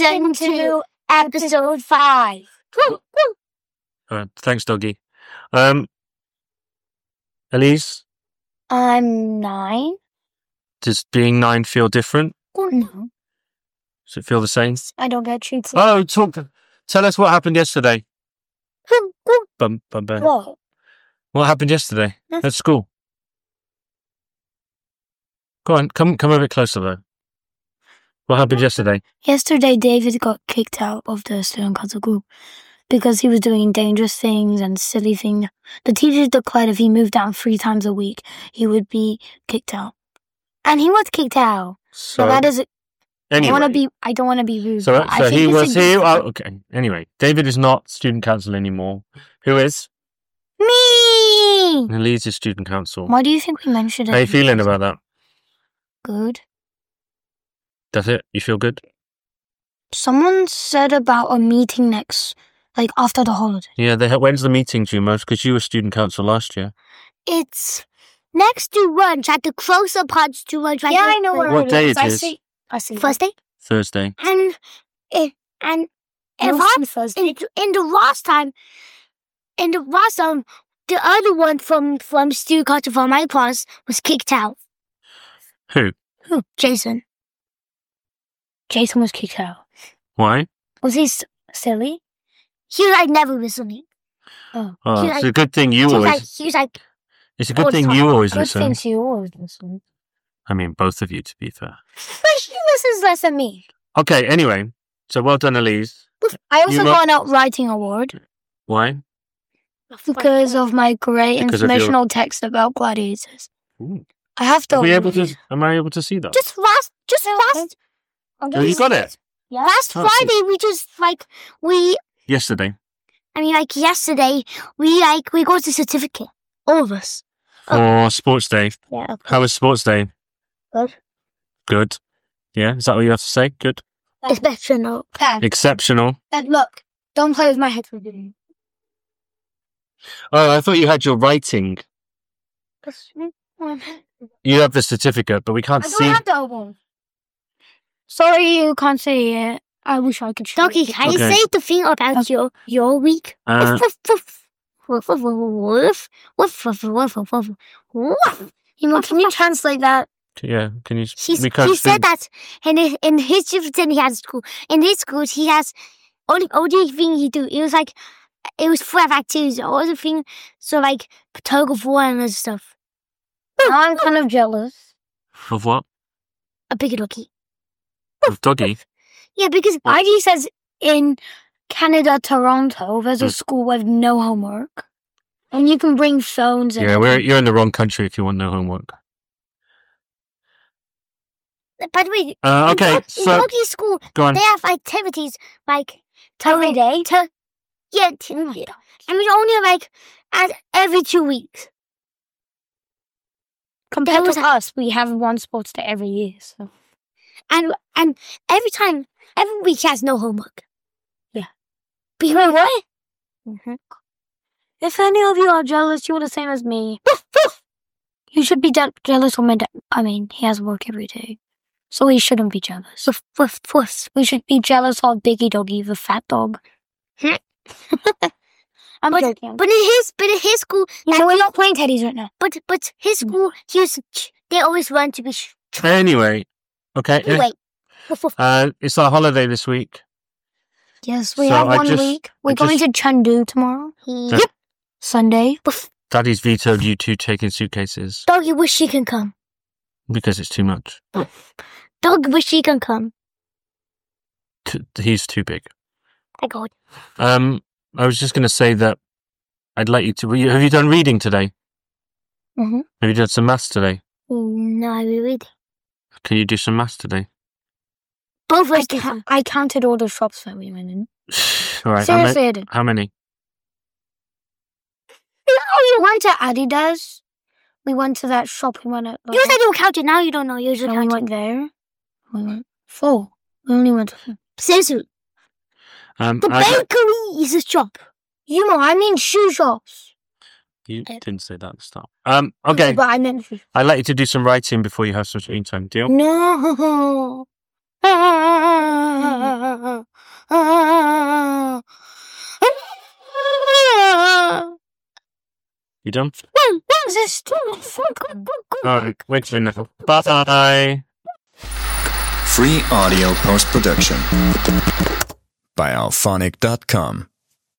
Season 2, Episode 5. Thanks, Doggy. Elise, I'm 9. does being 9 feel different? No, Does it feel the same? I don't get treats. Oh, tell us what happened yesterday. Bum, bum, bum. What? What happened yesterday Nothing. at school? Go on, come a bit closer though. What happened yesterday? Yesterday, David got kicked out of the student council group because he was doing dangerous things and silly things. The teachers declared if he moved down 3 times a week, he would be kicked out. And he was kicked out. So that is. anyway, I don't want to be rude. so but I think he it's was a here. good- Oh, okay. Anyway, David is not student council anymore. Who is? Me! Elise is student council. Why do you think we mentioned it? How are you feeling about that? Good. That's it? You feel good? Someone said about a meeting after the holiday. Yeah. When's the meeting due, most? Because you were student council last year. It's next to lunch, at the closer parts to lunch. Yeah, I know What day it is? I see. Thursday. Thursday. And Thursday. in the last time, the other one from student culture from my class was kicked out. Who? Jason. Jason was kicked out. Why? Was he silly? He was like never listening. Oh, He it's a good thing you always. He was like, It's a all good the thing time. you always Good listen. things you always listen. I mean, both of you, to be fair. But he listens less than me. Okay. Anyway, so well done, Elise. I also You got an outwriting award Why? because of my great Because of your- informational text about gladiators. Ooh. I have to. Am I able to see that? just last. Oh, you got it Last Oh, Friday, we just yesterday. yesterday, we got the certificate. All of us. For sports day. Yeah. How was sports day? Good. Good. Yeah. Is that what you have to say? Good. Exceptional. Exceptional. Look, don't play with my head for me. Oh, I thought you had your writing. You have the certificate, but we can't I see. don't have the album. Sorry, you can't see it. I wish I could show Doggy, it. can you Okay. say the thing about your week? Can you translate that? Yeah. Can you? He we can't see. said that in his different he has school. In his schools, he has only thing he do. It was full of activities. All the thing, so like tug of war and other stuff. Now I'm kind of jealous. Of what? A big lucky. Of Doggy. Yeah, because ID says in Canada, Toronto, there's a Mm. school with no homework. And you can bring phones and Yeah, you're in the wrong country if you want no homework. by the way, Okay, in so Doggy's school, go on. they have activities like every day. and we only every 2 weeks. Compared was to us, we have one sports day every year. So And every week he has no homework. Yeah. Because what? if any of you are jealous, you're the same as me. You should be jealous of my dad. I mean, he has work every day. So we shouldn't be jealous. We should be jealous of Biggie Doggy, the fat dog. I'm But joking. but in his school, You know, we're not playing teddies right now. but his school, they always want to be. Anyway, okay. Wait. It's our holiday this week. Yes, we So have I 1 just- week. We're going to Chengdu tomorrow. Yep. Sunday. Daddy's vetoed you two taking suitcases Doggy wish he can come. because it's too much. Dog wish he can come. He's too big. I go. I was just going to say that I'd like you to. Have you done reading today? Mm-hmm. Have you done some maths today? No, I will read. Can you do some maths today? Both of us can come. I counted all the shops that we went in. All right. Seriously, I did. How many? We went to Adidas. We went to that shop. We went at. You said you counted. Now you don't know. You just and we counted. went there. We went 4. We only went to. Seriously, the bakery is a shop. You know, I mean shoe shops. You didn't say that at the start. Okay. But I meant shoe. I'd like you to do some writing before you have some screen time. Deal? No. You done? This Alright, wait a minute now. Bye. Free audio post-production by alphonic.com.